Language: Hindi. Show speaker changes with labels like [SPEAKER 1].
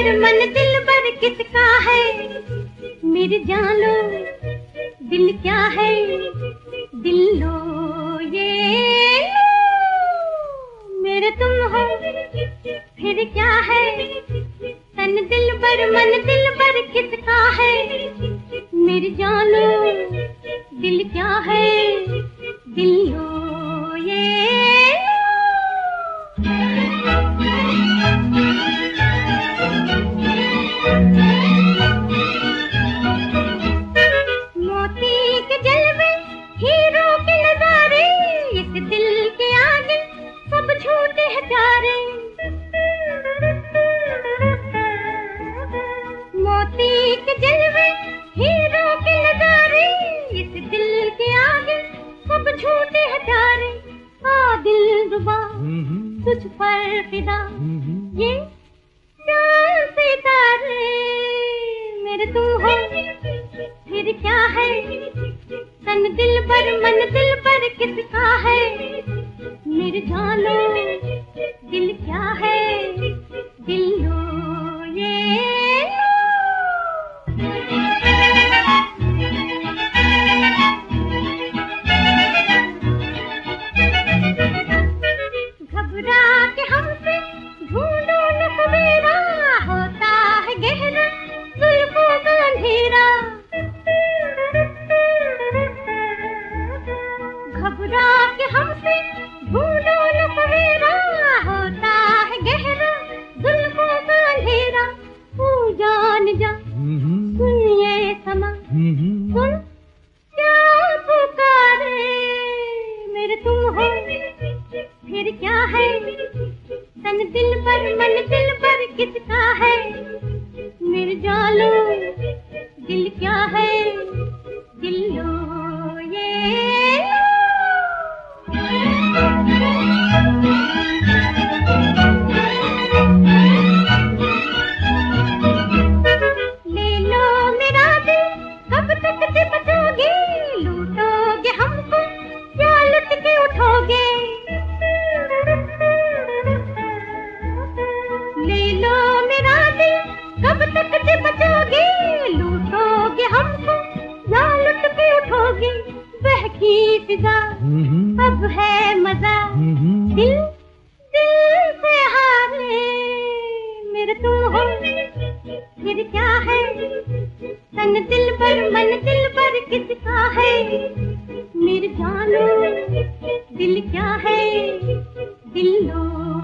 [SPEAKER 1] मन दिल भर किसका है? मेरी जान लो दिल क्या है? दिल लो ये लो, मेरे तुम हो फिर क्या है? तन दिल भर मन दिल भर किसका है? मेरी जान लो दिल क्या है? दिल लो ये मोती के जलवे हीरो के नजारे, इस दिल के आगे सब झूठे हैं प्यारे। मोती के जलवे हीरो के नजारे, इस दिल के आगे सब झूठे हैं प्यारे। आ दिल रुबा तुझ पर फिदा, ये चांद सितारे मेरे तुम हो फिर क्या है? तन दिल पर मन दिल पर किसका है? मेरे जान लो दिल क्या है? दिल लो ये घबरा के हमसे ढूंढो न सवेरा, होता है गहरा जुल्फों का अंधेरा। घबरा के हमसे ढूंढो न सवेरा, होता है गहरा जुल्फों का अंधेरा। तू जान जा सुन ये समा, सुन क्या पुकारे मेरे तुम हो फिर क्या है? तन दिल पर मन दिल पर किसका है? मेरे जान लो दिल क्या है? दिल लो ये ले लो मेरा दिल, कब तक से बचोगे? लूटोगे हमको या लुट के उठोगे? ले लो मेरा दिल, कब तक से बचोगे? लूटोगे हमको या लुट के उठोगे? बहकी फिजा अब है मजा, दिल दिल से हारे मेरे तुम हो फिर क्या है? तन दिल पर मन दिल पर किसका है? मेरे जान लो दिल क्या है? दिल लो